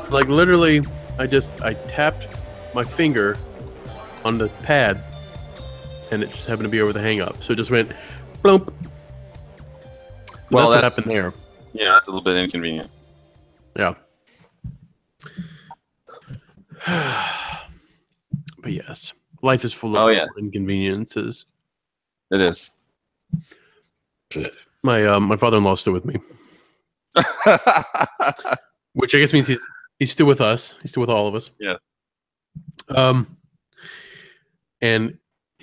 Like literally, I tapped my finger on the pad, and it just happened to be over the hang up. So it just went, blump. Well, That's what happened there. Yeah, that's a little bit inconvenient. Yeah. But yes, life is full of inconveniences. It is. My father-in-law is still with me, which I guess means he's still with us. He's still with all of us. Yeah. And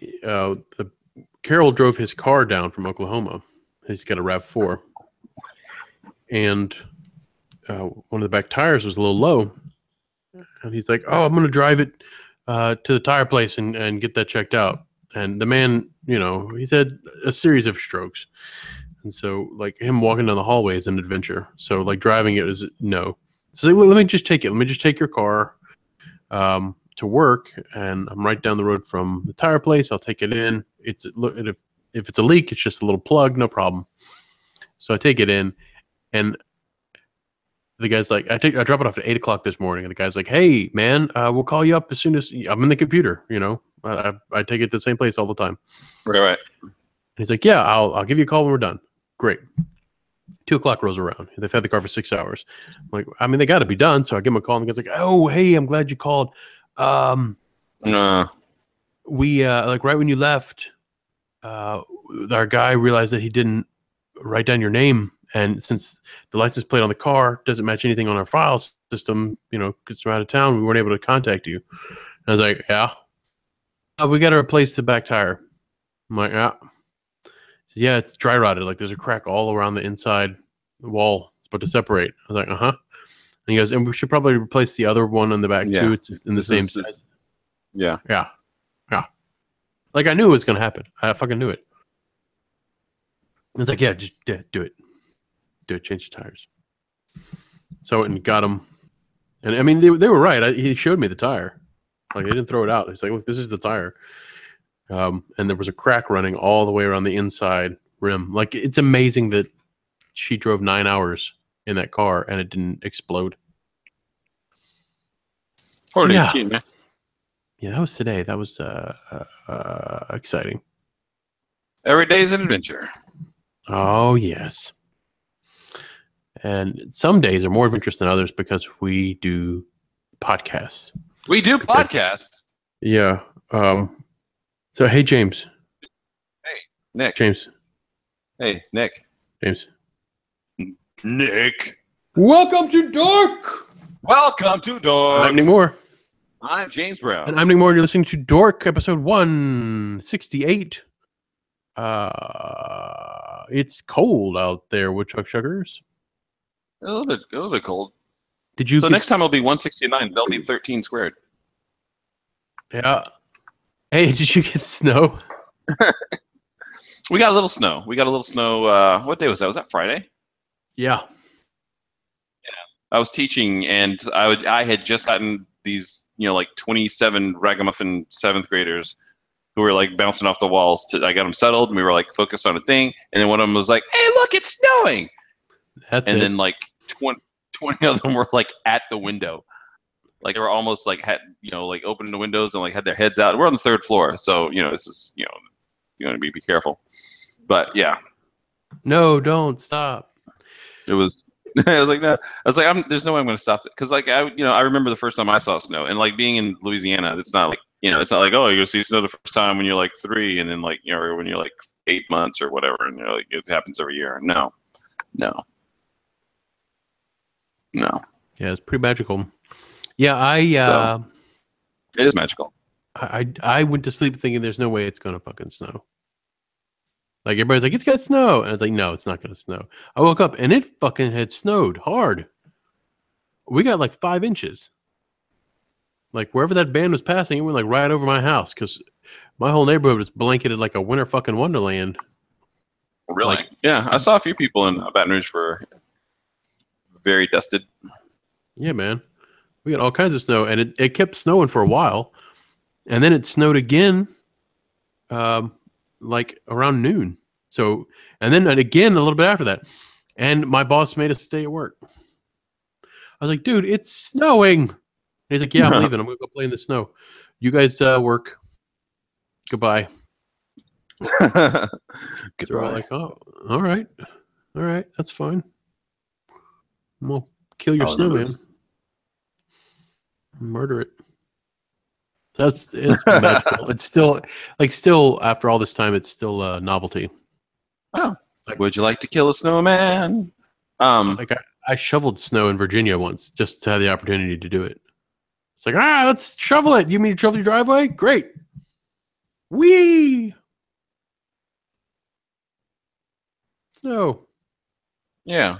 Carol drove his car down from Oklahoma. He's got a RAV4, and one of the back tires was a little low. And he's like, "Oh, I'm going to drive it to the tire place and get that checked out." And the man, he's had a series of strokes. And so, like, him walking down the hallway is an adventure. So, like, driving it is no. So, like, let me just take it. Let me just take your car to work. And I'm right down the road from the tire place. I'll take it in. If it's a leak, it's just a little plug. No problem. So, I take it in. And the guy's like, I drop it off at 8 o'clock this morning. And the guy's like, "Hey, man, we'll call you up as soon as I'm in the computer. I take it to the same place all the time." Right. And he's like, "Yeah, I'll give you a call when we're done." Great. 2 o'clock rolls around. They've had the car for 6 hours. I'm like, I mean, they got to be done. So I give him a call, and the guy's like, "Oh, hey, I'm glad you called. We like right when you left, our guy realized that he didn't write down your name, and since the license plate on the car doesn't match anything on our file system, because we're out of town, we weren't able to contact you." And I was like, "Yeah, we got to replace the back tire." I'm like, "Yeah." "Yeah, it's dry rotted. Like there's a crack all around the inside wall. It's about to separate." I was like, "Uh-huh." And he goes, "And we should probably replace the other one on the back too. It's in the same size." Yeah. Like I knew it was going to happen. I fucking knew it. It's like, "Yeah, just do it. Do it. Change the tires." So I went and got him. And I mean, they were right. He showed me the tire. Like they didn't throw it out. He's like, "Look, this is the tire." And there was a crack running all the way around the inside rim. Like it's amazing that she drove 9 hours in that car and it didn't explode. Yeah, that was today. That was exciting. Every day is an adventure. Oh yes. And some days are more of interest than others because we do podcasts. We do podcasts. Yeah. So hey James. Hey Nick. James. Hey Nick. James. Nick. Welcome to Dork. Welcome to Dork. I'm Nick Moore. I'm James Brown. And I'm Nick Moore. You're listening to Dork, episode 168. It's cold out there, Woodchuck Sugars. A little bit cold. Did you? So next time it'll be 169. That'll be 13 squared. Yeah. Hey, did you get snow? We got a little snow. What day was that? Was that Friday? Yeah. I was teaching, and I had just gotten these, like 27 ragamuffin 7th graders who were like bouncing off the walls. I got them settled, and we were like focused on a thing. And then one of them was like, "Hey, look, it's snowing!" Then like 20 of them were like at the window, like they were almost like had like opening the windows and like had their heads out. We're on the 3rd floor, so this is you want to be careful. But yeah. No, don't stop. It was. I was like, no. I was like, there's no way I'm going to stop it, because like I remember the first time I saw snow, and like being in Louisiana, it's not like it's not like, oh, you're gonna see snow the first time when you're like 3, and then like or when you're like 8 months or whatever, and like it happens every year. No. Yeah, it's pretty magical. Yeah, it is magical. I went to sleep thinking there's no way it's gonna fucking snow. Like everybody's like, "It's got snow," and it's like, no, it's not gonna snow. I woke up and it fucking had snowed hard. We got like 5 inches. Like wherever that band was passing, it went like right over my house because my whole neighborhood was blanketed like a winter fucking wonderland. Really? Like, yeah, I saw a few people in Baton Rouge were very dusted. Yeah, man. We got all kinds of snow, and it kept snowing for a while, and then it snowed again, like around noon. So, and then again a little bit after that, and my boss made us stay at work. I was like, dude, it's snowing. And he's like, yeah, I'm leaving. I'm going to go play in the snow. You guys work. Goodbye. Goodbye. So we're all like, oh, all right. All right. That's fine. We'll kill your I remember snowman. this. Murder it. It's magical. It's still after all this time, it's still a novelty. Oh, Like- would you like to kill a snowman? Like I shoveled snow in Virginia once just to have the opportunity to do it. It's like, let's shovel it. You mean to shovel your driveway? Great. Whee! Snow. Yeah.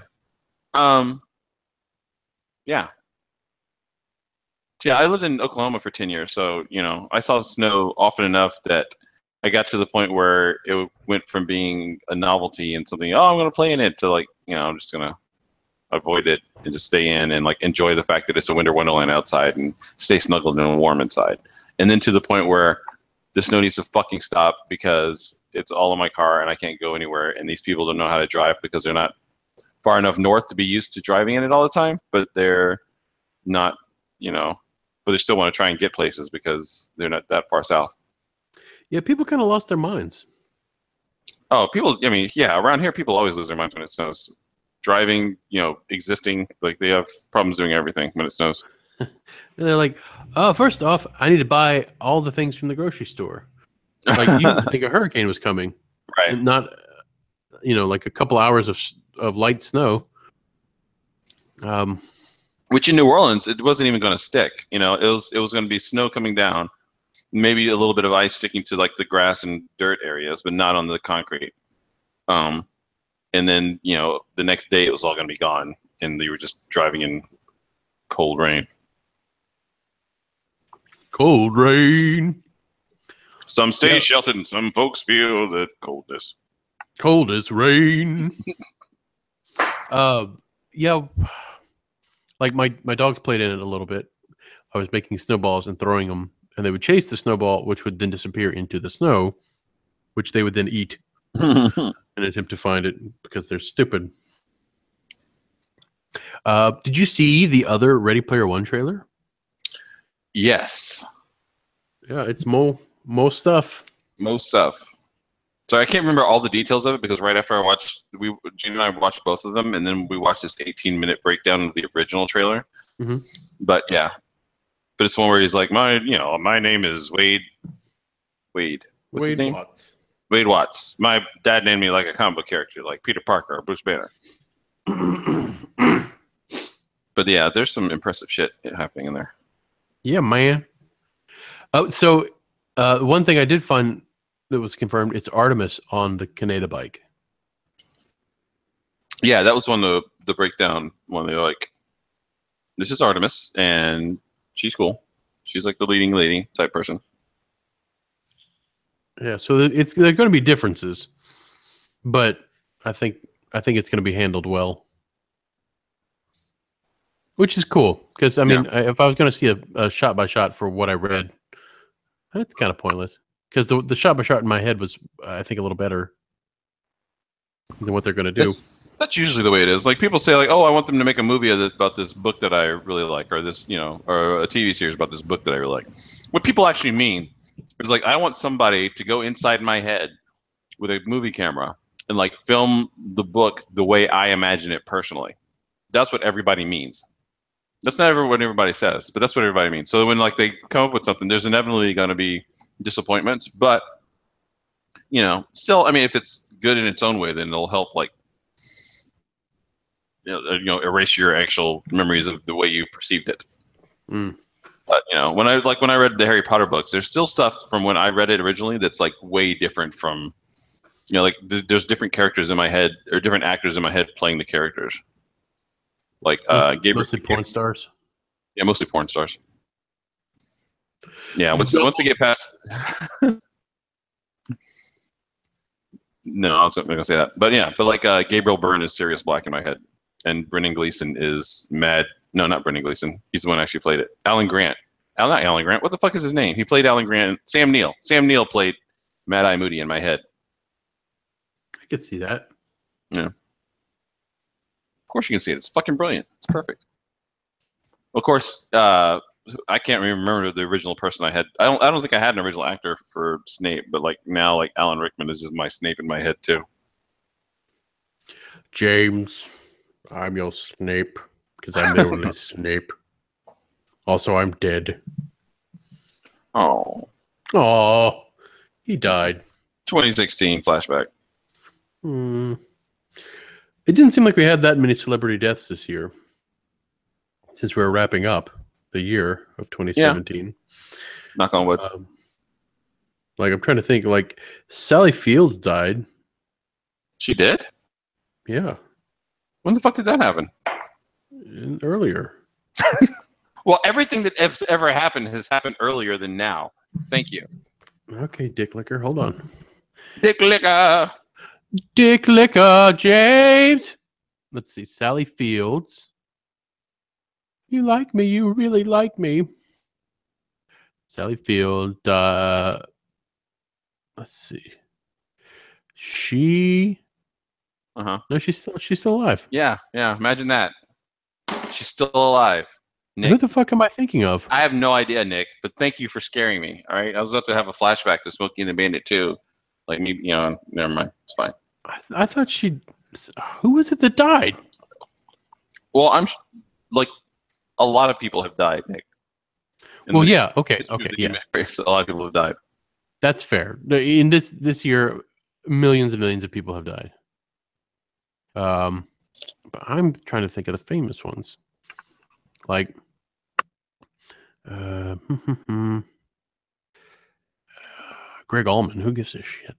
Yeah. Yeah, I lived in Oklahoma for 10 years, so, I saw snow often enough that I got to the point where it went from being a novelty and something, I'm going to play in it, to like, I'm just going to avoid it and just stay in and like enjoy the fact that it's a winter wonderland outside and stay snuggled and warm inside. And then to the point where the snow needs to fucking stop because it's all in my car and I can't go anywhere, and these people don't know how to drive because they're not far enough north to be used to driving in it all the time, but they're not, but they still want to try and get places because they're not that far south. Yeah, people kind of lost their minds. Oh, people, around here, people always lose their minds when it snows. Driving, existing, like they have problems doing everything when it snows. And they're like, first off, I need to buy all the things from the grocery store. Like, you would think a hurricane was coming. Right. And not, like a couple hours of light snow. Which in New Orleans, it wasn't even going to stick. It was going to be snow coming down, maybe a little bit of ice sticking to like the grass and dirt areas, but not on the concrete. And then, the next day it was all going to be gone, and you were just driving in cold rain. Cold rain. Some stay sheltered, and some folks feel the coldness. Cold as rain. Yeah. Like my dogs played in it a little bit. I was making snowballs and throwing them, and they would chase the snowball, which would then disappear into the snow, which they would then eat and attempt to find it because they're stupid. Did you see the other Ready Player One trailer? Yes. Yeah, it's Mo stuff. Most stuff. So I can't remember all the details of it because right after I watched, Gene and I watched both of them, and then we watched this 18-minute breakdown of the original trailer. Mm-hmm. But yeah, but it's one where he's like, my name is Wade. What's his name? Watts. Wade Watts. My dad named me like a comic book character, like Peter Parker or Bruce Banner. But yeah, there's some impressive shit happening in there. Yeah, man. Oh, so one thing I did find that was confirmed, it's Artemis on the Kaneda bike. Yeah, that was one of the breakdown one. They're like, this is Artemis, and she's cool. She's like the leading lady type person. Yeah, so there are going to be differences, but I think it's going to be handled well, which is cool. Because if I was going to see a shot by shot for what I read, that's kind of pointless. Because the shot by shot in my head was, I think, a little better than what they're going to do. That's usually the way it is. Like people say, like, "Oh, I want them to make a movie about this book that I really like, or this, or a TV series about this book that I really like." What people actually mean is like, I want somebody to go inside my head with a movie camera and like film the book the way I imagine it personally. That's what everybody means. That's not what everybody says, but that's what everybody means. So when like they come up with something, there's inevitably going to be disappointments, but still, I mean, if it's good in its own way, then it'll help like erase your actual memories of the way you perceived it. But when I read the Harry Potter books, there's still stuff from when I read it originally that's like way different from like there's different characters in my head or different actors in my head playing the characters. Like mostly porn stars. Yeah, mostly porn stars. Yeah, once they get past. No, I was not going to say that, but yeah, but like Gabriel Byrne is Sirius Black in my head, and Brendan Gleeson is Mad. No, not Brendan Gleeson. He's the one who actually played it. Alan Grant. Not Alan Grant. What the fuck is his name? He played Alan Grant. Sam Neill. Sam Neill played Mad Eye Moody in my head. I could see that. Yeah. Of course you can see it. It's fucking brilliant. It's perfect. Of course, I can't remember the original person I had. I don't think I had an original actor for Snape, but like now, like Alan Rickman is just my Snape in my head too. James, I'm your Snape because I'm the only Snape. Also, I'm dead. Oh, He died. 2016 flashback. It didn't seem like we had that many celebrity deaths this year, since we were wrapping up the year of 2017. Knock on wood. Like, I'm trying to think. Like, Sally Fields died. She did? Yeah. When the fuck did that happen? Earlier. Well, everything that has ever happened has happened earlier than now. Thank you. Okay, Dick Licker, hold on. Dick Licker. Dick Licker, James. Let's see. Sally Fields. You like me. You really like me. Sally Field. Let's see. She. No, she's still alive. Yeah. Imagine that. She's still alive. Nick, who the fuck am I thinking of? I have no idea, Nick. But thank you for scaring me. All right, I was about to have a flashback to Smokey and the Bandit too. Like me, never mind. It's fine. I thought she. Who was it that died? Well, I'm like a lot of people have died, Nick. Well, yeah. Okay. Yeah. A lot of people have died. That's fair. In this year, millions and millions of people have died. But I'm trying to think of the famous ones, like Greg Allman. Who gives a shit?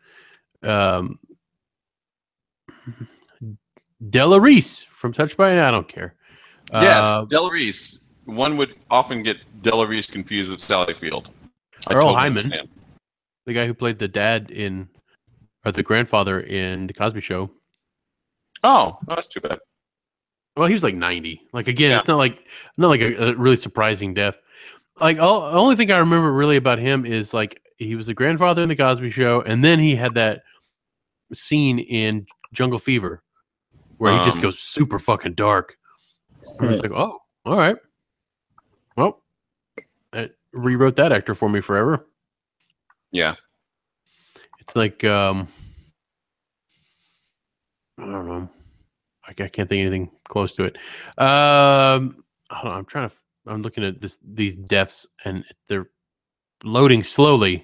Della Reese from Touched by an I don't care. Yes, Della Reese. One would often get Della Reese confused with Sally Field. Earl Hyman, the guy who played the dad or the grandfather in The Cosby Show. Oh, that's too bad. Well, he was like 90. Like, again, it's not like a really surprising death. Like, the only thing I remember really about him is like he was the grandfather in The Cosby Show, and then he had that scene in Jungle Fever where he just goes super fucking dark. And it's like, oh, all right. Well, it rewrote that actor for me forever. Yeah. It's like, I don't know. I can't think of anything close to it. Hold on, I'm looking at these deaths, and they're loading slowly.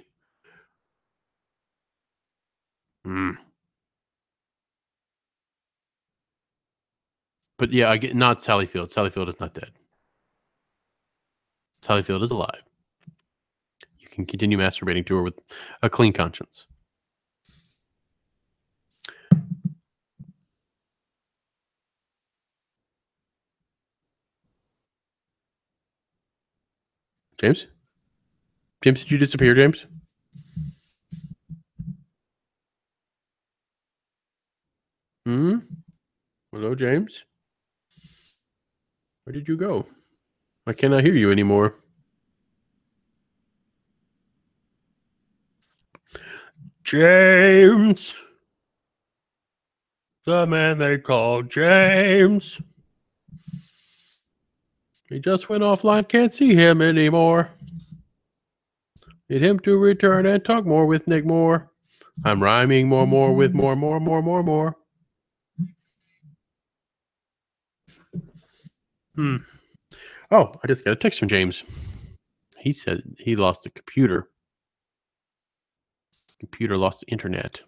But yeah, I get not Sally Field. Sally Field is not dead. Sally Field is alive. You can continue masturbating to her with a clean conscience. James? James, did you disappear, James? Hello, James? Where did you go? I cannot hear you anymore. James! The man they call James. He just went offline. Can't see him anymore. Need him to return and talk more with Nick Moore. I'm rhyming more with more. Oh, I just got a text from James. He said he lost the computer. Computer lost the internet.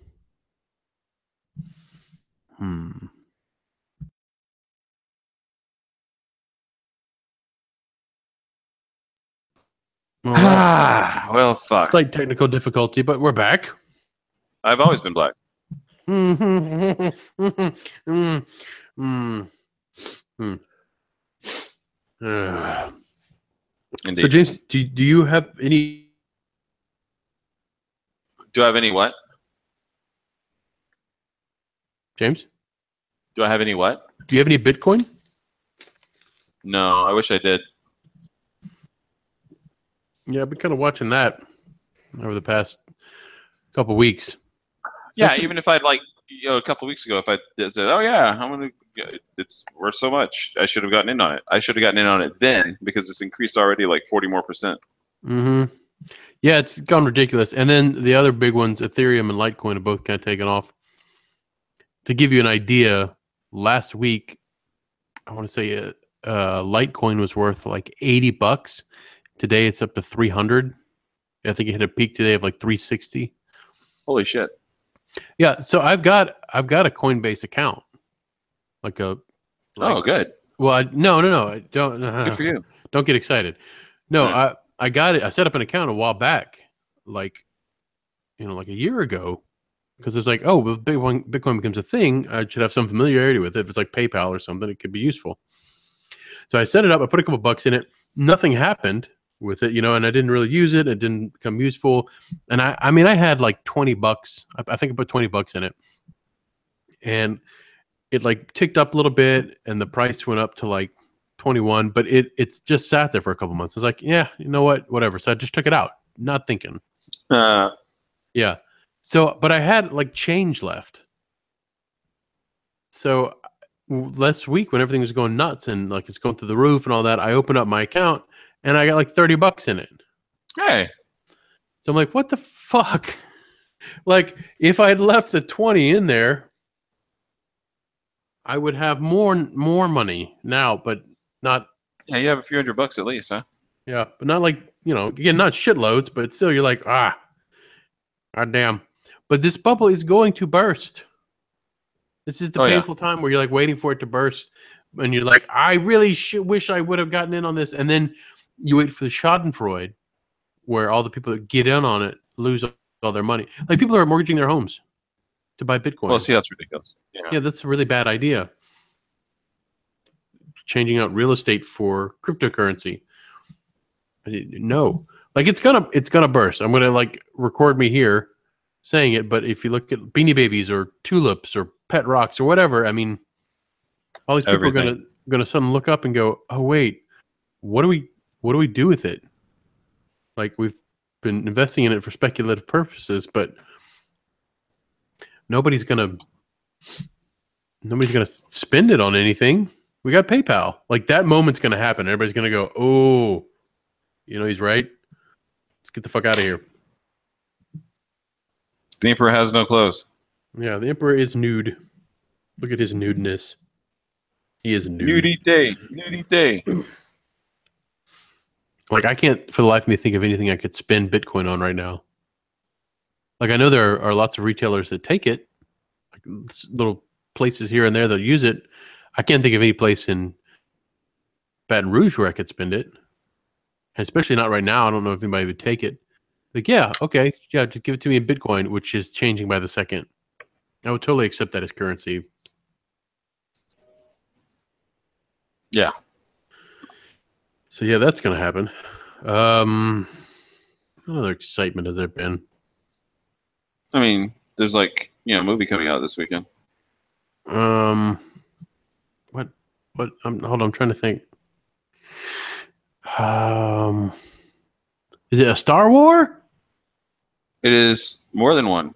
Well, fuck. Slight technical difficulty, but we're back. I've always been black. Indeed. So, James, do you have any? Do I have any what? James? Do I have any what? Do you have any Bitcoin? No, I wish I did. Yeah, I've been kind of watching that over the past couple weeks. Yeah, even if I'd like a couple of weeks ago, if I said, "Oh yeah, I'm gonna," it's worth so much. I should have gotten in on it. I should have gotten in on it then because it's increased already like 40% more. Mm-hmm. Yeah, it's gone ridiculous. And then the other big ones, Ethereum and Litecoin, have both kind of taken off. To give you an idea, last week, I want to say Litecoin was worth like $80. Today it's up to 300. I think it hit a peak today of like 360. Holy shit! Yeah, so I've got a Coinbase account, like a. Oh, good. Well, no, I don't. Good for you. Don't get excited. No, Yeah. I got it. I set up an account a while back, like like a year ago, because it's like, oh, well, Bitcoin becomes a thing. I should have some familiarity with it. If it's like PayPal or something, it could be useful. So I set it up. I put a couple bucks in it. Nothing happened with it, and I didn't really use it. It didn't become useful. And I mean, I had like $20. I think I put $20 in it, and it like ticked up a little bit, and the price went up to like 21. But it's just sat there for a couple months. I was like, yeah, you know what, whatever. So I just took it out, not thinking. Yeah. So, but I had like change left. So last week when everything was going nuts and like it's going through the roof and all that, I opened up my account and I got like $30 in it. Hey. So I'm like, what the fuck? Like if I had left the 20 in there, I would have more money now, but not. Yeah, you have a few $100 at least, huh? Yeah, but not like, again, not shitloads, but still you're like, god damn. But this bubble is going to burst. This is the painful time where you're like waiting for it to burst, and you're like, I really wish I would have gotten in on this. And then you wait for the Schadenfreude, where all the people that get in on it lose all their money. Like people are mortgaging their homes to buy Bitcoin. Well, see, that's ridiculous. Yeah, that's a really bad idea. Changing out real estate for cryptocurrency. No, like it's gonna burst. I'm gonna like record me here saying it, but if you look at Beanie Babies or tulips or pet rocks or whatever, I mean, all these people are gonna suddenly look up and go, oh wait, what do we do with it? Like we've been investing in it for speculative purposes, but nobody's gonna spend it on anything. We got PayPal. Like that moment's gonna happen. Everybody's gonna go, oh, he's right. Let's get the fuck out of here. The emperor has no clothes. Yeah, the emperor is nude. Look at his nudeness. He is nude. Nudity. Like I can't for the life of me think of anything I could spend Bitcoin on right now. Like I know there are lots of retailers that take it, like little places here and there that use it. I can't think of any place in Baton Rouge where I could spend it. And especially not right now. I don't know if anybody would take it. Like, yeah, okay. Yeah, just give it to me in Bitcoin, which is changing by the second. I would totally accept that as currency. Yeah. So, yeah, that's going to happen. What other excitement has there been? I mean, there's like, a movie coming out this weekend. What? Hold on, I'm trying to think. Is it a Star Wars? It is more than one.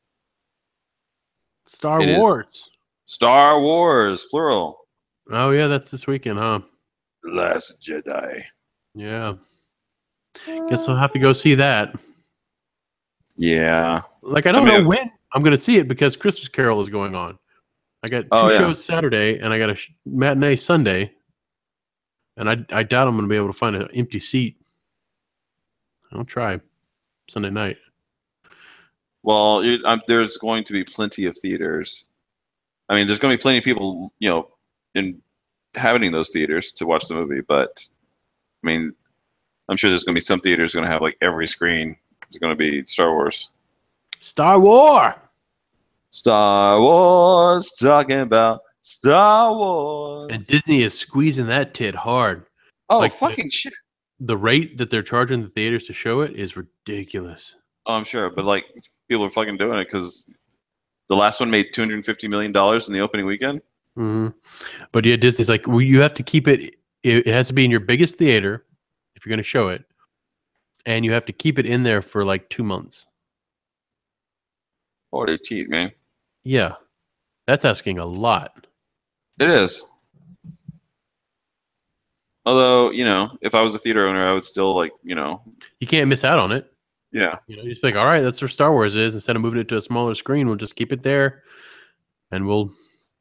Star Wars. Star Wars, plural. Oh yeah, that's this weekend, huh? The Last Jedi. Yeah. Guess I'll have to go see that. Yeah. Like I don't know when I'm going to see it because Christmas Carol is going on. I got two shows Saturday and I got a matinee Sunday. And I doubt I'm going to be able to find an empty seat. I'll try Sunday night. Well, there's going to be plenty of theaters. I mean, there's going to be plenty of people, inhabiting those theaters to watch the movie. But, I mean, I'm sure there's going to be some theaters going to have, like, every screen is going to be Star Wars. Star Wars! Star Wars, talking about Star Wars. And Disney is squeezing that tit hard. Oh, like fucking shit. The rate that they're charging the theaters to show it is ridiculous. Oh, I'm sure. But, like, people are fucking doing it because the last one made $250 million in the opening weekend. Mm-hmm. But, yeah, Disney's like, well, you have to keep it. It has to be in your biggest theater if you're going to show it. And you have to keep it in there for, like, 2 months. Oh, they cheat, man. Yeah. That's asking a lot. It is. Although, if I was a theater owner, I would still like, You can't miss out on it. yeah. You just be like, all right, that's where Star Wars is. Instead of moving it to a smaller screen, we'll just keep it there, and we'll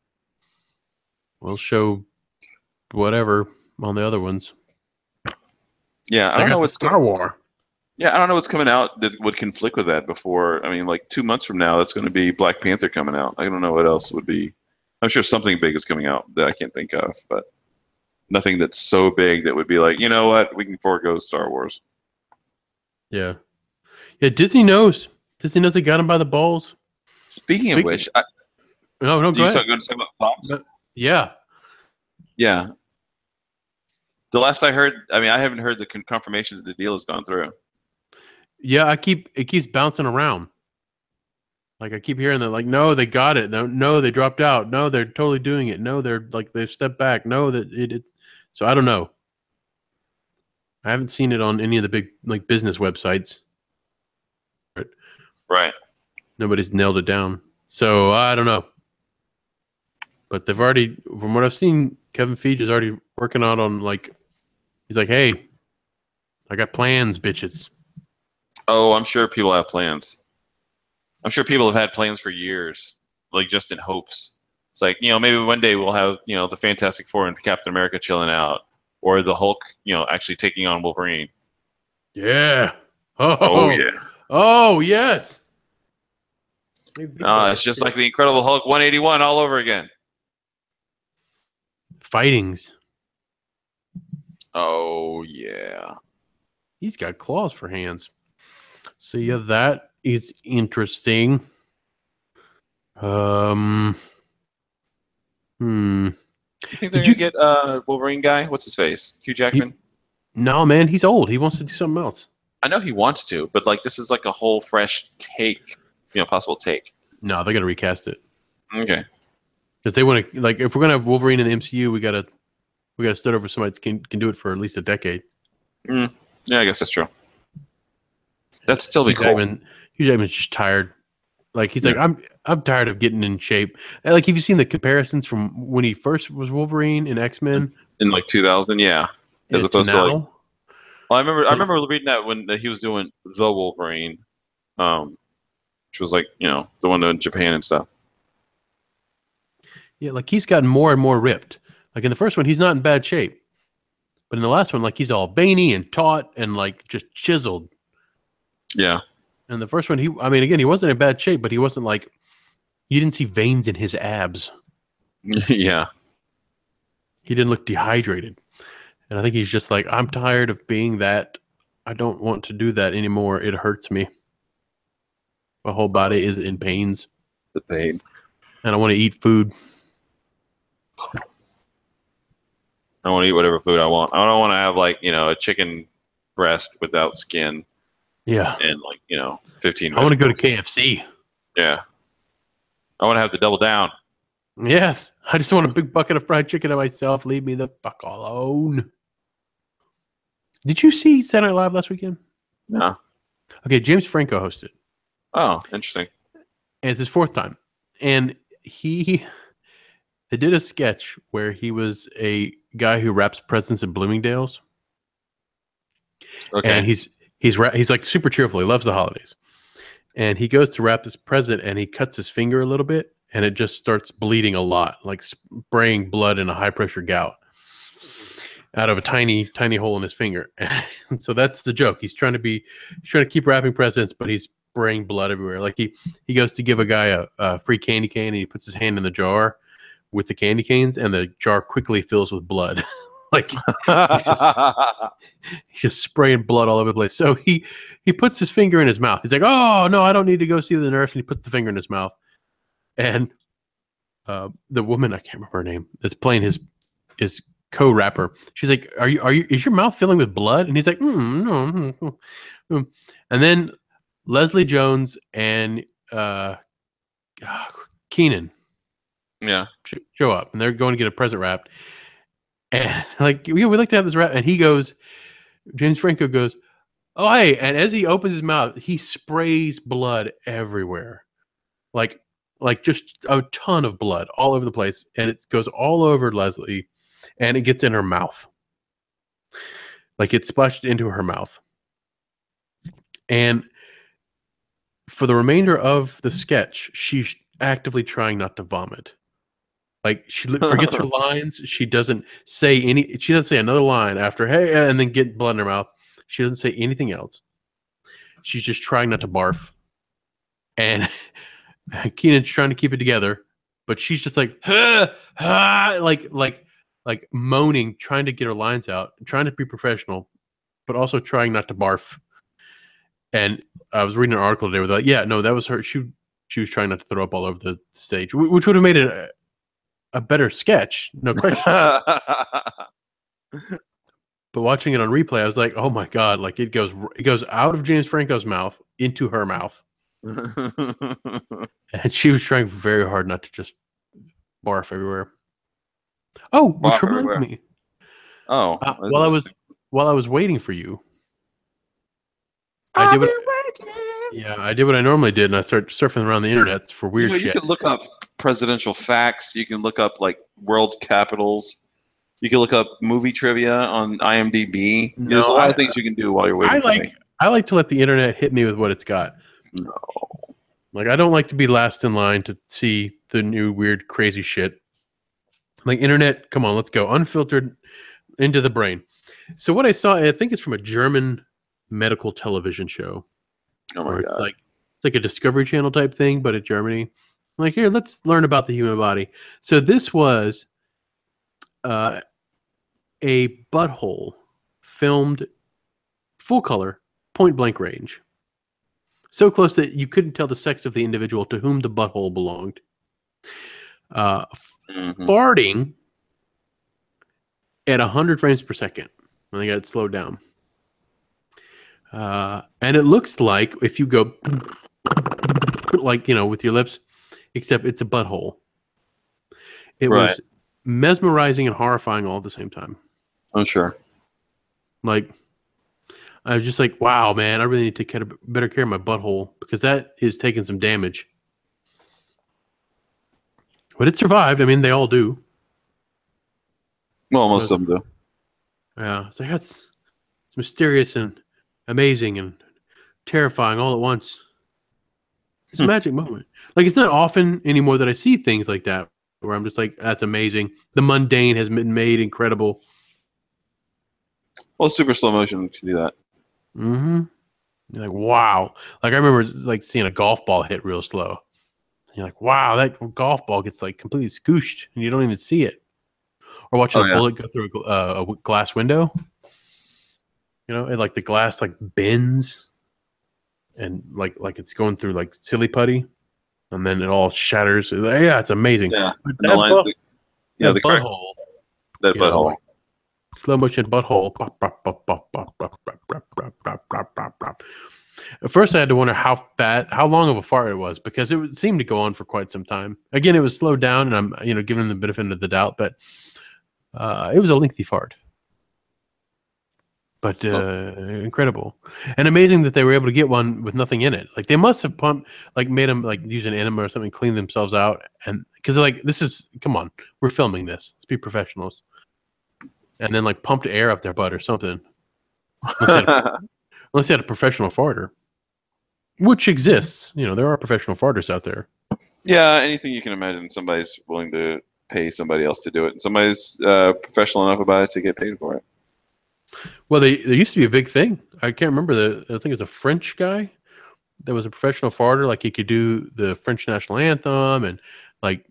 show whatever on the other ones. Yeah, I don't know what's Star Wars. Yeah, I don't know what's coming out that would conflict with that before. I mean, like 2 months from now, that's going to be Black Panther coming out. I don't know what else would be. I'm sure something big is coming out that I can't think of, but nothing that's so big that would be like, you know what, we can forego Star Wars. Yeah. Yeah, Disney knows. Disney knows they got him by the balls. Speaking of which, go ahead. Talk about Fox? Yeah. Yeah. The last I heard, I mean, I haven't heard the confirmation that the deal has gone through. Yeah, it keeps bouncing around. Like I keep hearing that, like, no, they got it. No, they dropped out. No, they're totally doing it. No, they're like they've stepped back. No, that it. So I don't know. I haven't seen it on any of the big like business websites. Right. Nobody's nailed it down. So I don't know. But they've already, from what I've seen, Kevin Feige is already working on like, he's like, hey, I got plans, bitches. Oh, I'm sure people have plans. I'm sure people have had plans for years, like just in hopes. It's like, maybe one day we'll have, the Fantastic Four and Captain America chilling out, or the Hulk, actually taking on Wolverine. Yeah. Oh yeah. Oh, yes. It's just like the Incredible Hulk 181 all over again. Fightings. Oh, yeah. He's got claws for hands. So, yeah, that is interesting. You think they're going to get Wolverine guy? What's his face? Hugh Jackman? No, man. He's old. He wants to do something else. I know he wants to, but like this is like a whole fresh take, possible take. No, they're going to recast it. Okay. Because they want to, like, if we're going to have Wolverine in the MCU, we got to start over somebody that can do it for at least a decade. Yeah, I guess that's true. That'd still be cool. Hugh Jackman's just tired. Like he's like, I'm tired of getting in shape. And, like, have you seen the comparisons from when he first was Wolverine in X-Men in like 2000? Yeah, as opposed to now? like. Well, I remember reading that when he was doing the Wolverine, which was like the one in Japan and stuff. Yeah, like he's gotten more and more ripped. Like in the first one, he's not in bad shape, but in the last one, like he's all veiny and taut and like just chiseled. Yeah. And the first one, he wasn't in bad shape, but he wasn't like, you didn't see veins in his abs. Yeah. He didn't look dehydrated. And I think he's just like, I'm tired of being that. I don't want to do that anymore. It hurts me. My whole body is in pains. The pain. And I want to eat food. I want to eat whatever food I want. I don't want to have like, a chicken breast without skin. Yeah. And like, 15 minutes. I want to go to KFC. Yeah. I want to have the double down. Yes. I just want a big bucket of fried chicken to myself. Leave me the fuck alone. Did you see Saturday Night Live last weekend? No. Okay, James Franco hosted. Oh, interesting. And it's his fourth time. And they did a sketch where he was a guy who wraps presents at Bloomingdale's. Okay. And he's like super cheerful. He loves the holidays. And he goes to wrap this present and he cuts his finger a little bit and it just starts bleeding a lot, like spraying blood in a high pressure gout out of a tiny, tiny hole in his finger. And so that's the joke. He's trying to keep wrapping presents, but he's spraying blood everywhere. Like he goes to give a guy a free candy cane and he puts his hand in the jar with the candy canes and the jar quickly fills with blood. Like he's just spraying blood all over the place. So he puts his finger in his mouth. He's like, oh no, I don't need to go see the nurse. And he puts the finger in his mouth. And the woman, I can't remember her name, that's playing his co-rapper. She's like, are you is your mouth filling with blood? And he's like, no. And then Leslie Jones and Keenan show up and they're going to get a present wrapped. And like, yeah, we'd like to have this wrap. And James Franco goes, oh, hey. And as he opens his mouth, he sprays blood everywhere. Like like just a ton of blood all over the place, and it goes all over Leslie, and it gets in her mouth. Like it splashed into her mouth. And for the remainder of the sketch, she's actively trying not to vomit. Like she forgets her lines. She doesn't say she doesn't say another line after, hey, and then get blood in her mouth. She doesn't say anything else. She's just trying not to barf. And Keenan's trying to keep it together, but she's just like, like moaning, trying to get her lines out, trying to be professional, but also trying not to barf. And I was reading an article today where like, yeah, no, that was her. She was trying not to throw up all over the stage, which would have made it a better sketch, no question. But watching it on replay, I was like, oh my God, like it goes out of James Franco's mouth into her mouth. And she was trying very hard not to just barf everywhere. Oh, which reminds me. Oh, while I was waiting for you, I did what I normally did, and I started surfing around the internet for weird shit. You can look up presidential facts. You can look up like world capitals. You can look up movie trivia on IMDb. There's a lot of things you can do while you're waiting. I like to let the internet hit me with what it's got. No. Like, I don't like to be last in line to see the new weird, crazy shit. Like, internet, come on, let's go. Unfiltered into the brain. So what I saw, I think it's from a German medical television show. Oh my God. It's like a Discovery Channel type thing, but in Germany. I'm like, here, let's learn about the human body. So this was a butthole filmed full color, point blank range. So close that you couldn't tell the sex of the individual to whom the butthole belonged. Farting at 100 frames per second. When they got it slowed down. And it looks like if you go like, with your lips, except it's a butthole. It was mesmerizing and horrifying all at the same time. I'm sure. Like, I was just like, wow, man, I really need to take better care of my butthole because that is taking some damage. But it survived. I mean, they all do. Well, most of them do. Yeah. It's like, it's mysterious and amazing and terrifying all at once. It's a magic moment. Like, it's not often anymore that I see things like that where I'm just like, that's amazing. The mundane has been made incredible. Well, super slow motion can do that. Mm-hmm. You're like, wow. Like, I remember like seeing a golf ball hit real slow. And you're like, wow, that golf ball gets like completely scooshed and you don't even see it. Or watching a bullet go through a glass window. And like the glass like bends and like it's going through like silly putty, and then it all shatters. Yeah, it's amazing. Yeah, that butthole. That butthole. Slow motion butthole. At first, I had to wonder how long of a fart it was because it seemed to go on for quite some time. Again, it was slowed down, and I'm giving them the benefit of the doubt, but it was a lengthy fart. But incredible and amazing that they were able to get one with nothing in it. Like they must have made them like use an enema or something, clean themselves out, and because like come on, we're filming this. Let's be professionals. And then like pumped air up their butt or something. Unless they had a professional farter, which exists. There are professional farters out there. Yeah, anything you can imagine. Somebody's willing to pay somebody else to do it, and somebody's professional enough about it to get paid for it. Well, there used to be a big thing. I can't remember I think it was a French guy that was a professional farter. Like he could do the French national anthem and like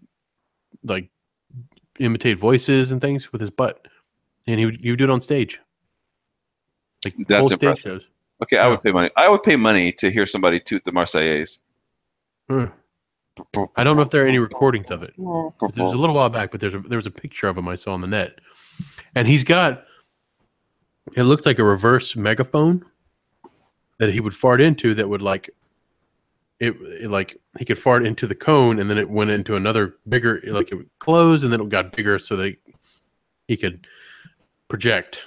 imitate voices and things with his butt, and he would do it on stage. Like that's impressive. Stage shows. Okay, yeah. I would pay money. I would pay money to hear somebody toot the Marseillaise. I don't know if there are any recordings of it. There was a little while back, but there was a picture of him I saw on the net, and he's got. It looks like a reverse megaphone that he would fart into that would like it like he could fart into the cone and then it went into another bigger, like it would close and then it got bigger so that he could project.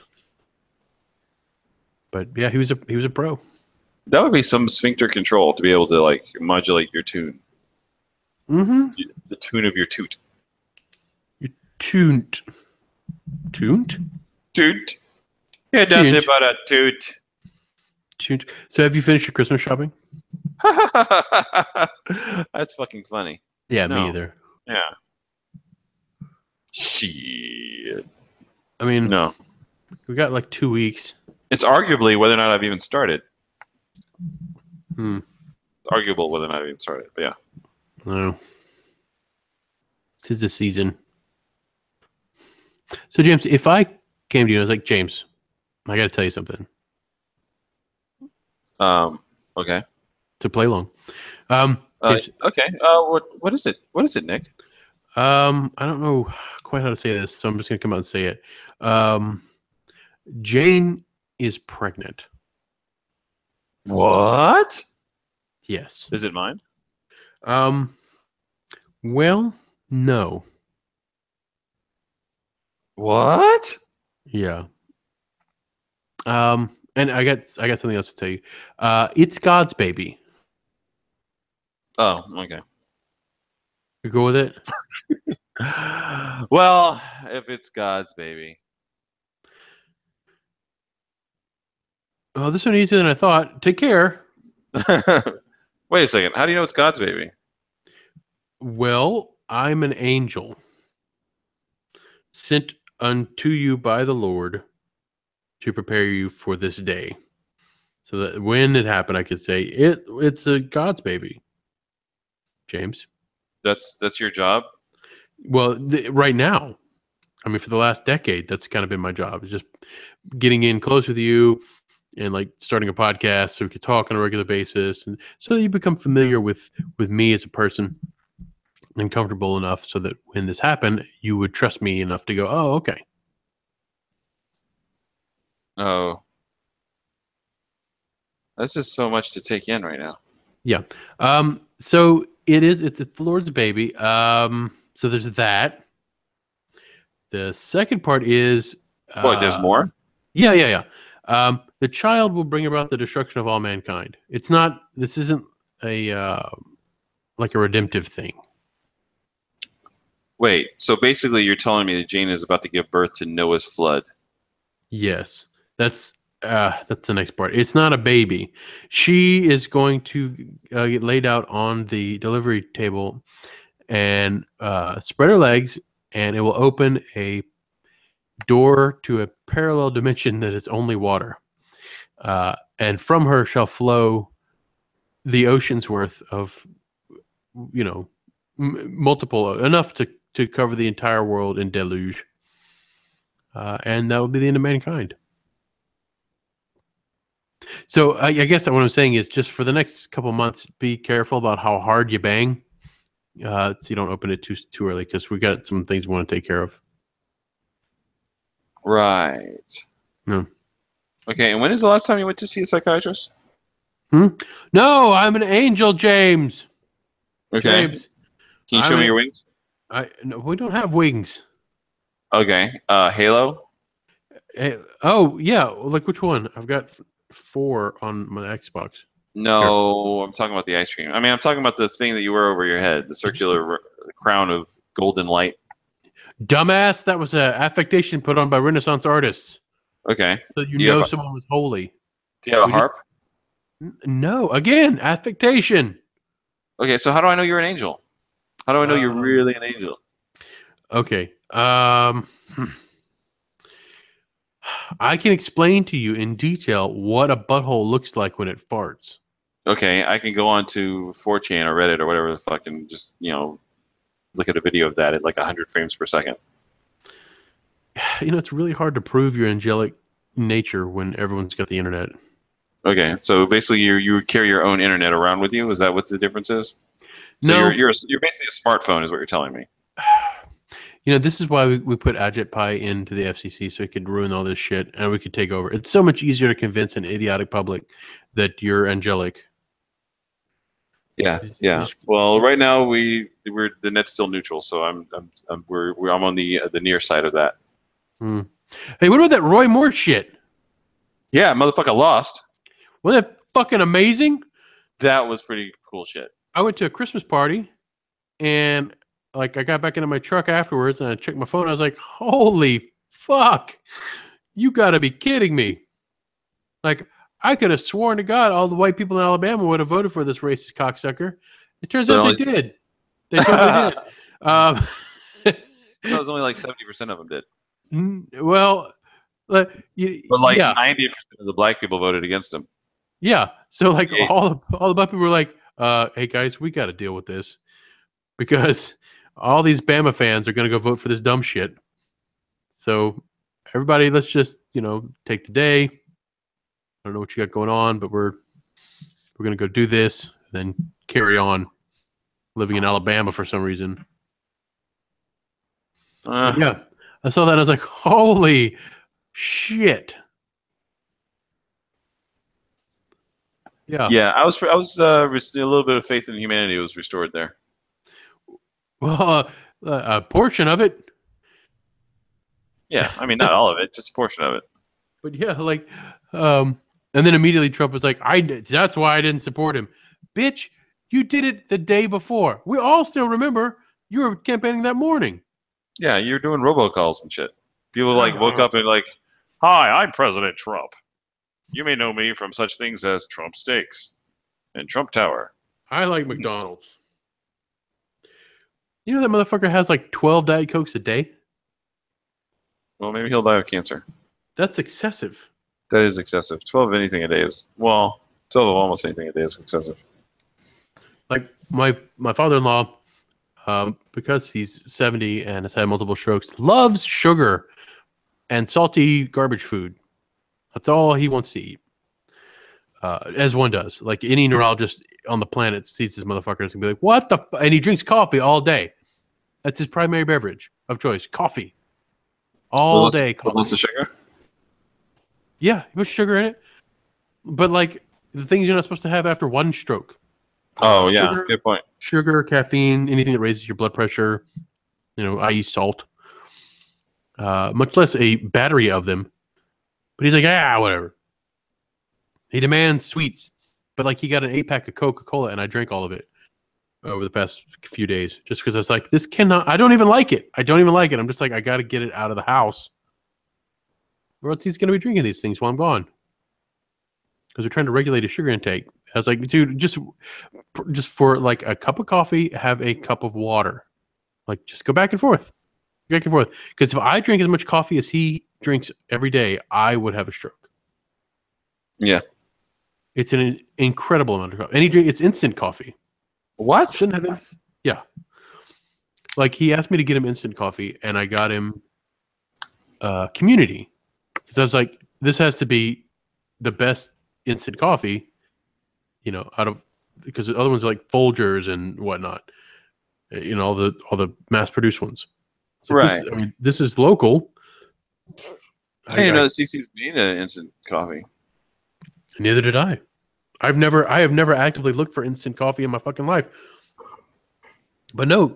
But yeah, he was a pro. That would be some sphincter control to be able to like modulate your tune. Mm-hmm. The tune of your toot. Toot. Toot? Toot. Yeah, nothing but a toot. Toot. So have you finished your Christmas shopping? That's fucking funny. Yeah, No. me either. Yeah. Shit. I mean, No. we got like 2 weeks. It's arguably whether or not I've even started. Hmm. It's arguable whether or not I've even started, but yeah. No. This is the season. So, James, if I came to you and I was like, James, I got to tell you something. Okay. To play along. Okay. What is it? What is it, Nick? I don't know quite how to say this, so I'm just going to come out and say it. Jane is pregnant. What? Yes. Is it mine? Well, no. What? Yeah. And I got something else to tell you. It's God's baby. Oh, okay. You go with it? Well, if it's God's baby. Oh, this one easier than I thought. Take care. Wait a second. How do you know it's God's baby? Well, I'm an angel sent unto you by the Lord to prepare you for this day. So that when it happened, I could say it's a God's baby. James. That's your job? Well, right now, I mean, for the last decade, that's kind of been my job. Is just getting in close with you and like starting a podcast so we could talk on a regular basis, and so that you become familiar with me as a person and comfortable enough so that when this happened, you would trust me enough to go, oh, okay. Oh. That's just so much to take in right now. Yeah. So it's the Lord's baby. So there's that. The second part is What, there's more? Yeah. The child will bring about the destruction of all mankind. This isn't a like a redemptive thing. Wait, so basically you're telling me that Jane is about to give birth to Noah's flood. Yes. That's the next part. It's not a baby. She is going to get laid out on the delivery table and spread her legs, and it will open a door to a parallel dimension that is only water. And from her shall flow the ocean's worth of, multiple, enough to cover the entire world in deluge. And that will be the end of mankind. So I guess what I'm saying is just for the next couple months, be careful about how hard you bang, so you don't open it too early, because we got some things we want to take care of. Right. No. Okay, and when is the last time you went to see a psychiatrist? No, I'm an angel, James. Okay. James, can you show me your wings? No, we don't have wings. Okay. Halo? Hey, oh, yeah. Like which one? I've got 4 on my Xbox. No, here. I'm talking about the ice cream. I mean, I'm talking about the thing that you wear over your head, the circular crown of golden light. Dumbass, that was an affectation put on by Renaissance artists. Okay. So you know someone was holy. Do you have a harp? No. Again, affectation. Okay, so how do I know you're an angel? How do I know you're really an angel? Okay. I can explain to you in detail what a butthole looks like when it farts. Okay, I can go on to 4chan or Reddit or whatever the fuck and just, look at a video of that at like 100 frames per second. It's really hard to prove your angelic nature when everyone's got the internet. Okay, so basically you carry your own internet around with you? Is that what the difference is? So no. You're basically a smartphone is what you're telling me. This is why we put Ajit Pai into the FCC, so he could ruin all this shit and we could take over. It's so much easier to convince an idiotic public that you're angelic. Yeah. Well, right now we're the net's still neutral, so I'm on the near side of that. Hey, what about that Roy Moore shit? Yeah, motherfucker lost. Wasn't that fucking amazing? That was pretty cool shit. I went to a Christmas party, And like I got back into my truck afterwards and I checked my phone. I was like, holy fuck. You got to be kidding me. Like, I could have sworn to God all the white people in Alabama would have voted for this racist cocksucker. It turns out they did. They totally did. That was only like 70% of them did. Well, But like yeah. 90% of the black people voted against him. Yeah. So like all the black people were like, hey guys, we got to deal with this because all these Bama fans are going to go vote for this dumb shit. So everybody, let's just, take the day. I don't know what you got going on, but we're going to go do this, then carry on living in Alabama for some reason. Yeah. I saw that and I was like, holy shit. Yeah. Yeah, I was a little bit of faith in humanity was restored there. Well, a portion of it. Yeah, I mean not all of it, just a portion of it. But yeah, like, and then immediately Trump was like, that's why I didn't support him. Bitch, you did it the day before. We all still remember you were campaigning that morning. Yeah, you're doing robocalls and shit. People like woke up and like, hi, I'm President Trump. You may know me from such things as Trump Steaks and Trump Tower. I like McDonald's. You know that motherfucker has like 12 Diet Cokes a day? Well, maybe he'll die of cancer. That's excessive. That is excessive. 12 of anything a day is, 12 of almost anything a day is excessive. Like my father-in-law, because he's 70 and has had multiple strokes, loves sugar and salty garbage food. That's all he wants to eat. As one does. Like any neurologist on the planet sees this motherfucker and be like, what the and he drinks coffee all day. That's his primary beverage of choice. Coffee. All day coffee. Lots of sugar? Yeah, he puts sugar in it. But like the things you're not supposed to have after one stroke. Oh, yeah. Sugar, good point. Sugar, caffeine, anything that raises your blood pressure, i.e. salt. Much less a battery of them. But he's like, whatever. He demands sweets. But like he got an 8-pack of Coca-Cola and I drank all of it over the past few days. Just because I was like, I don't even like it. I'm just like, I got to get it out of the house. Or else he's going to be drinking these things while I'm gone. Because we're trying to regulate his sugar intake. I was like, dude, just for like a cup of coffee, have a cup of water. Like, just go back and forth. Back and forth. Because if I drink as much coffee as he drinks every day, I would have a stroke. Yeah. It's an incredible amount of coffee. And it's instant coffee. What? Shouldn't have it. Yeah. Like, he asked me to get him instant coffee, and I got him Community. Because I was like, this has to be the best instant coffee, because the other ones are like Folgers and whatnot. All the mass-produced ones. So right. This is local. I didn't know that CC's made an instant coffee. Neither did I. I have never actively looked for instant coffee in my fucking life. But no,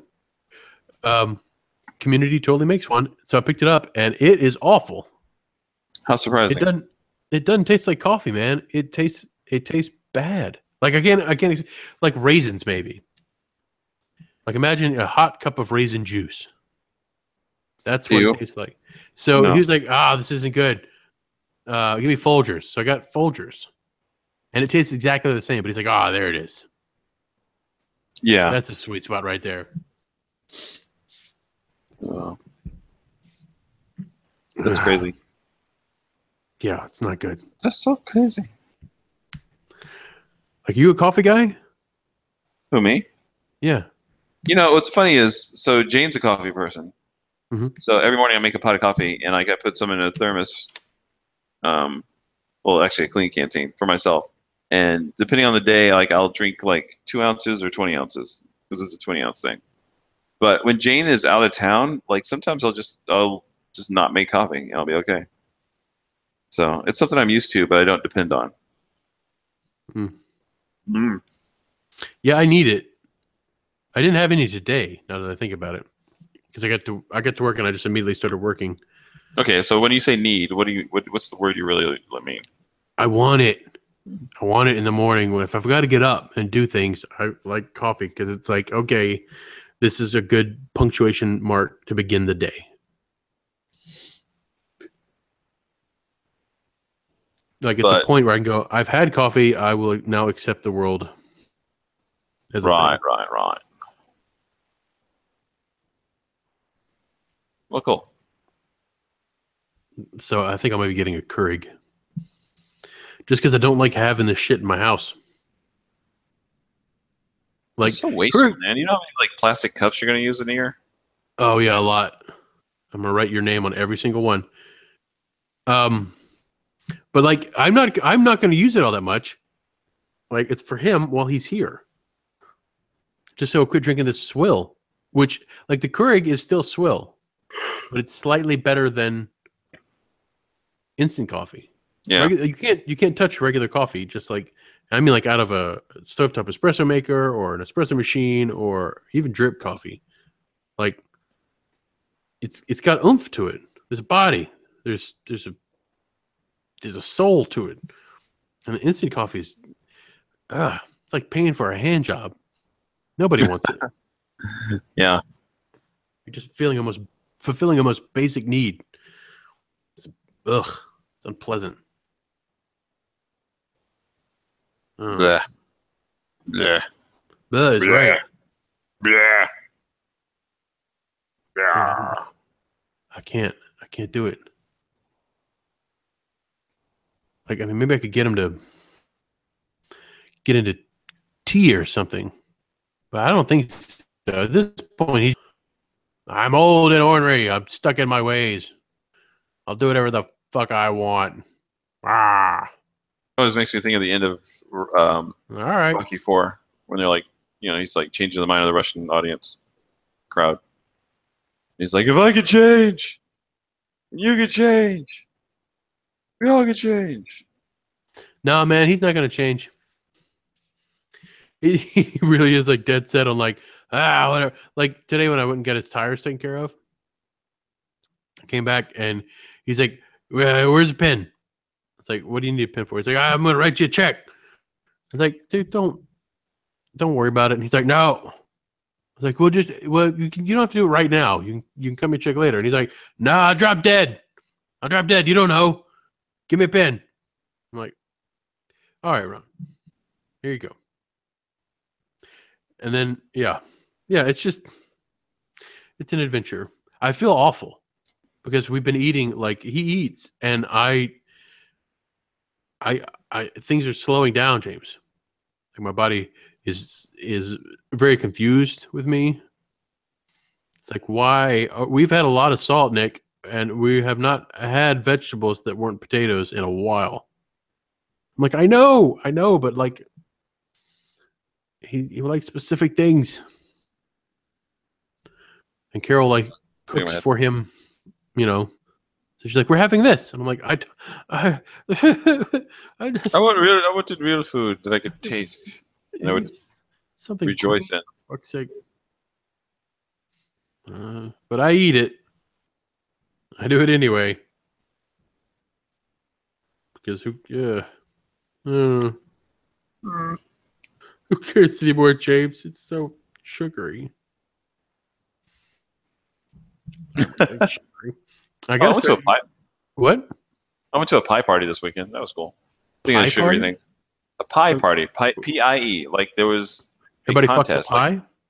Community totally makes one. So I picked it up, and it is awful. How surprising! It doesn't taste like coffee, man. It tastes bad. Like again, like raisins maybe. Like imagine a hot cup of raisin juice. That's what it tastes like. So he was like, this isn't good. Give me Folgers. So I got Folgers. And it tastes exactly the same, but he's like, there it is. Yeah. That's a sweet spot right there. That's crazy. Yeah, it's not good. That's so crazy. Like, you a coffee guy? Who, me? Yeah. What's funny is, so Jane's a coffee person. Mm-hmm. So every morning I make a pot of coffee, and I put some in a thermos. Well, actually a clean canteen for myself. And depending on the day, like I'll drink like 2 ounces or 20 ounces because it's a 20-ounce thing. But when Jane is out of town, like sometimes I'll just not make coffee and I'll be okay. So it's something I'm used to, but I don't depend on. Yeah, I need it. I didn't have any today. Now that I think about it, because I got to work and I just immediately started working. Okay, so when you say need, what's the word you really mean? I want it. I want it in the morning. If I've got to get up and do things, I like coffee because it's like, okay, this is a good punctuation mark to begin the day. Like it's a point where I can go, I've had coffee. I will now accept the world as a thing. Right. Well, cool. So I think I might be getting a Keurig. Just because I don't like having this shit in my house. Like, it's so wasteful, man. You know how many like plastic cups you're going to use in a year? Oh yeah, a lot. I'm gonna write your name on every single one. But like I'm not gonna use it all that much. Like it's for him while he's here. Just so he'll quit drinking this swill, which like the Keurig is still swill, but it's slightly better than instant coffee. Yeah, you can't touch regular coffee. Just like I mean, like out of a stovetop espresso maker or an espresso machine or even drip coffee. Like it's got oomph to it. There's a body. There's a soul to it. And the instant coffee is it's like paying for a hand job. Nobody wants it. Yeah. You're just fulfilling a most basic need. It's unpleasant. Bleh. Bleh. Bleh is right. Bleh. Yeah. I can't do it. Like, I mean, maybe I could get him to get into tea or something, but I don't think so. At this point, I'm old and ornery. I'm stuck in my ways. I'll do whatever the fuck I want. Ah. It always makes me think of the end of All right. Rocky IV, when they're like, he's like changing the mind of the Russian audience crowd. He's like, if I could change, you could change. We all could change. No, man, he's not going to change. He really is like dead set on like, whatever. Like today when I went and got his tires taken care of, I came back and he's like, where's the pen? It's like, what do you need a pen for? He's like, I'm going to write you a check. I was like, dude, don't worry about it. And he's like, no. I was like, you don't have to do it right now. You can come and check later. And he's like, nah, I'll drop dead. You don't know. Give me a pen. I'm like, all right, Ron. Here you go. And then, yeah, it's an adventure. I feel awful because we've been eating like he eats, and I things are slowing down, James. Like my body is very confused with me. It's like, why? We've had a lot of salt, Nick, and we have not had vegetables that weren't potatoes in a while. I'm like, I know, but like he likes specific things. And Carol like cooks for him, So she's like, we're having this. And I'm like, I wanted real food that I could taste. And I would something rejoice in. Fuck's sake. But I eat it. I do it anyway. Because who cares anymore, James? It's so sugary. I went to a pie. What? I went to a pie party this weekend. That was cool. Thinking of sugary thing. A pie party. P-I-E. Like there was everybody fucks a pie?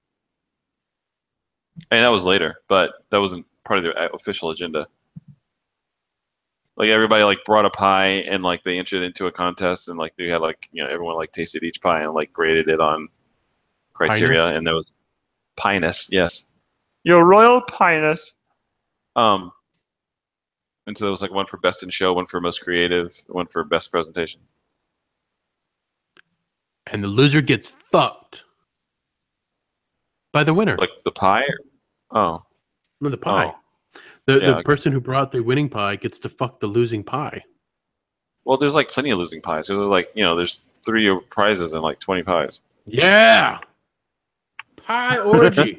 And that was later, but that wasn't part of the official agenda. Like everybody like brought a pie and like they entered into a contest and like they had like everyone like tasted each pie and like graded it on criteria. Pinus? And there was Pinus, yes. Your Royal Pinus. And so it was like one for best in show, one for most creative, one for best presentation. And the loser gets fucked by the winner. Like the pie? Oh. No, the pie. Oh. The person who brought the winning pie gets to fuck the losing pie. Well, there's like plenty of losing pies. There's like, there's 3 prizes and like 20 pies. Yeah. Pie orgy.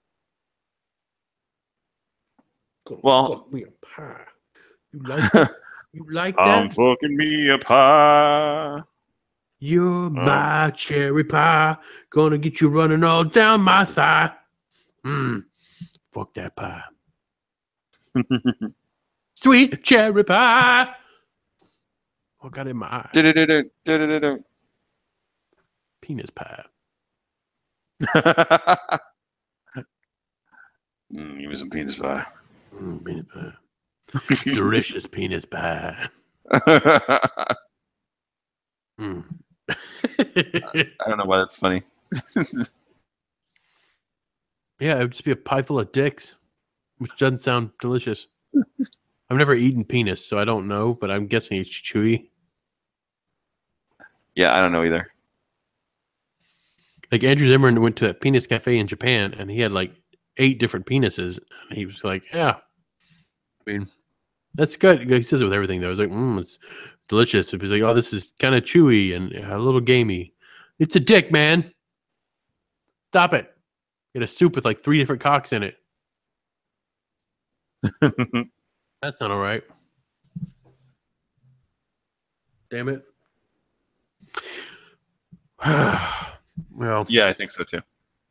Well, me a pie. You like that? You like that? I'm fucking me a pie. You're my cherry pie. Gonna get you running all down my thigh. Fuck that pie. Sweet cherry pie. What got in my eye? Penis pie. Give me some penis pie. Penis pie. Delicious penis pie. I don't know why that's funny. Yeah, it would just be a pie full of dicks, which doesn't sound delicious. I've never eaten penis, so I don't know, but I'm guessing it's chewy. Yeah, I don't know either. Like Andrew Zimmern went to a penis cafe in Japan, and he had like 8 different penises. And he was like, "Yeah, I mean, that's good." He says it with everything though. He's like, "It's delicious." He's like, "Oh, this is kind of chewy and a little gamey." It's a dick, man. Stop it. Get a soup with like 3 different cocks in it. That's not all right. Damn it. Well, yeah, I think so too.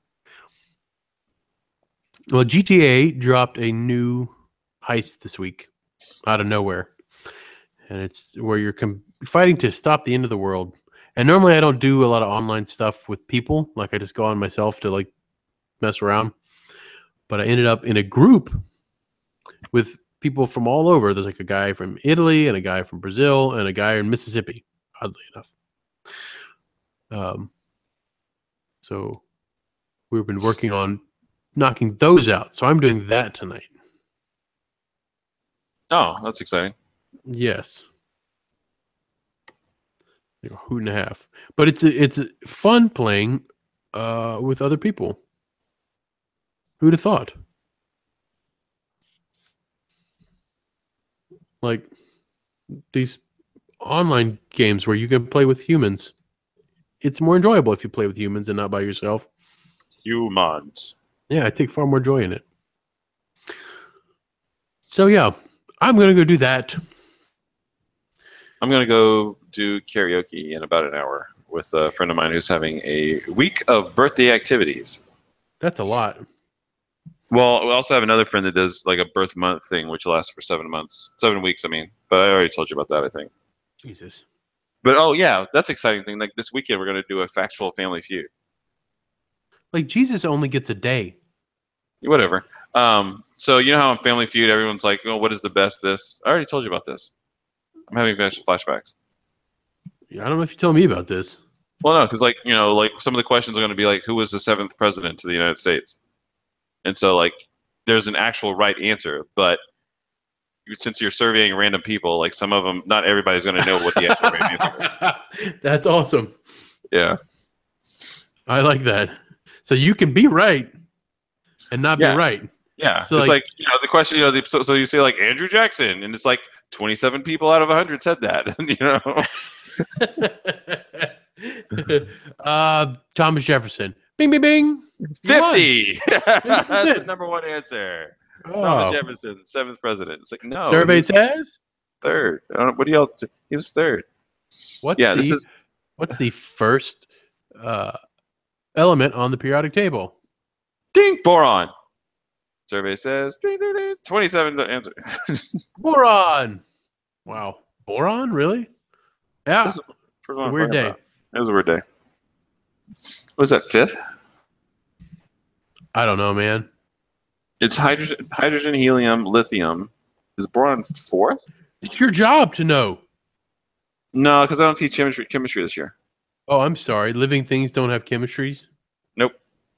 Well, GTA dropped a new heist this week out of nowhere. And it's where you're fighting to stop the end of the world. And normally I don't do a lot of online stuff with people. Like I just go on myself to like mess around. But I ended up in a group with people from all over. There's like a guy from Italy and a guy from Brazil and a guy in Mississippi, oddly enough. So we've been working on knocking those out. So I'm doing that tonight. Oh, that's exciting. Yes. Like a hoot and a half. But it's fun playing with other people. Who'd have thought? Like these online games where you can play with humans. It's more enjoyable if you play with humans and not by yourself. Humans. Yeah, I take far more joy in it. So yeah, I'm gonna go do that. I'm gonna go do karaoke in about an hour with a friend of mine who's having a week of birthday activities. That's a lot. Well, we also have another friend that does like a birth month thing, which lasts for 7 weeks. I mean, but I already told you about that, I think. Jesus. But oh yeah, that's exciting thing. Like this weekend, we're gonna do a factual Family Feud. Like Jesus only gets a day. Whatever. So you know how on Family Feud, everyone's like, "Oh, what is the best?" This I already told you about this. I'm having flashbacks. Yeah, I don't know if you told me about this. Well, no, because like some of the questions are going to be like, "Who was the 7th president of the United States?" And so like, there's an actual right answer, but since you're surveying random people, like some of them, not everybody's going to know what the actual right answer is. That's awesome. Yeah, I like that. So you can be right and not be right. Yeah, so it's like the question. So you say like Andrew Jackson, and it's like 27 people out of 100 said that. Thomas Jefferson. Bing, bing, bing. 50. That's the number one answer. Oh. Thomas Jefferson, 7th president. It's like no. Survey says 3rd. What do y'all? He was 3rd. What's the first element on the periodic table? Ding, boron. Survey says 27 to answer. Boron. Wow. Boron, really? Yeah. It's a weird day. It was a weird day. Was that 5th? I don't know, man. It's hydrogen, helium, lithium. Is boron 4th? It's your job to know. No, because I don't teach chemistry this year. Oh, I'm sorry. Living things don't have chemistries? Nope.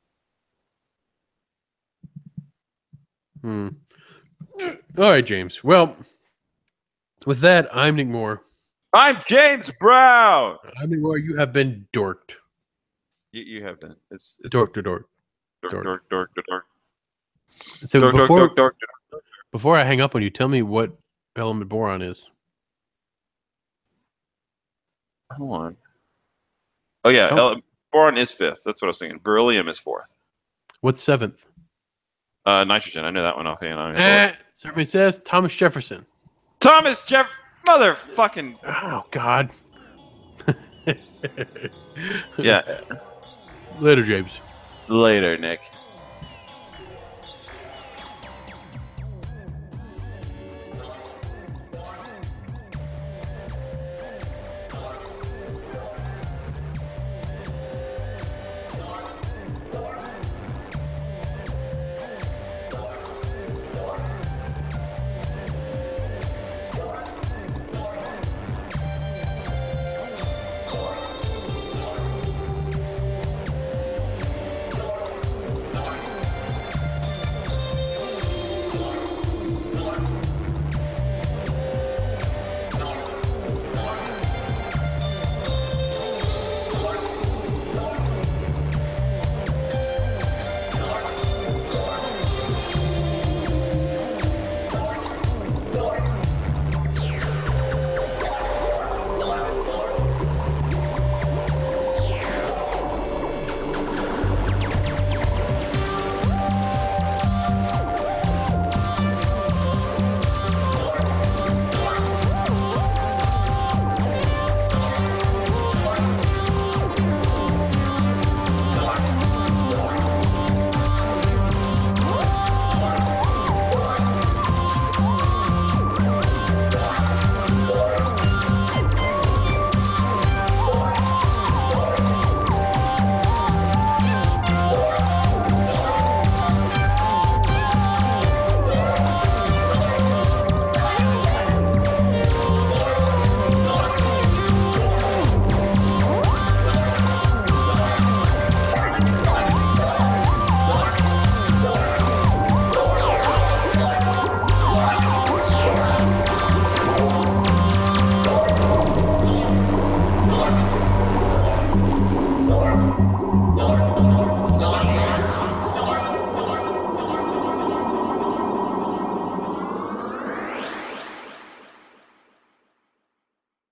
All right, James. Well, with that, I'm Nick Moore. I'm James Brown. I'm Nick Moore. You have been dorked. You have been. It's dork to dork. Dork. So before I hang up on you, tell me what element boron is. Hold on. Oh yeah, boron is 5th. That's what I was thinking. Beryllium is 4th. What's 7th? Nitrogen. I know that one offhand. Survey says Thomas Jefferson. Thomas motherfucking. Oh God. Yeah. Later, James. Later, Nick.